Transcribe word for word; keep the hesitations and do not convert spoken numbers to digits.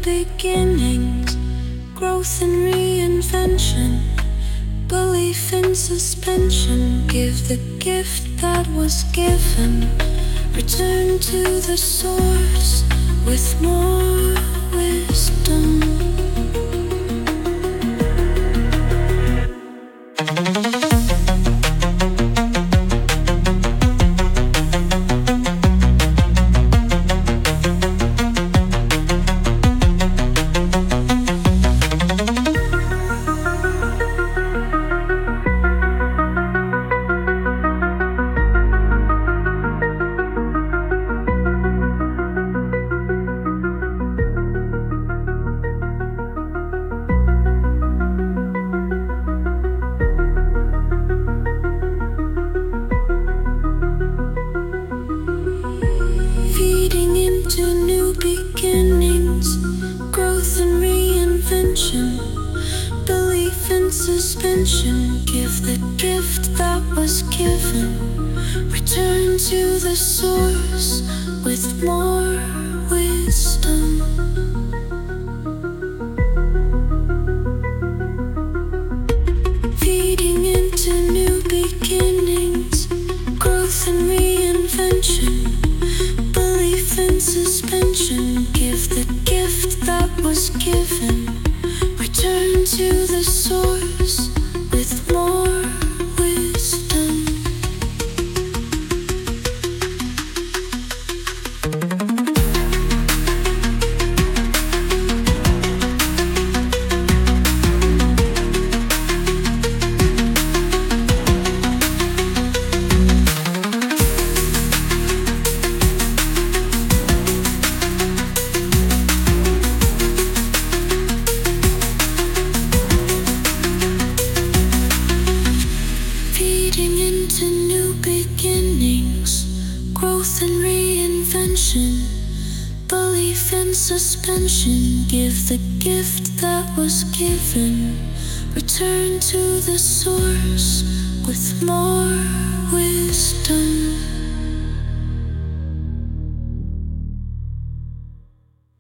beginnings, growth and reinvention, belief in suspension. Give the gift that was given, return to the source with more wisdom. Feeding into new beginnings, growth and reinvention, belief in suspension. Give the gift that was given, return to the source with more wisdom. Feeding into new beginnings, growth and reinvention, belief in suspension. Give the gift that was given, return to the source with more wisdom. Feeding into new beginnings, growth and reinvention, belief in suspension. Give the gift that was given, return to the source with more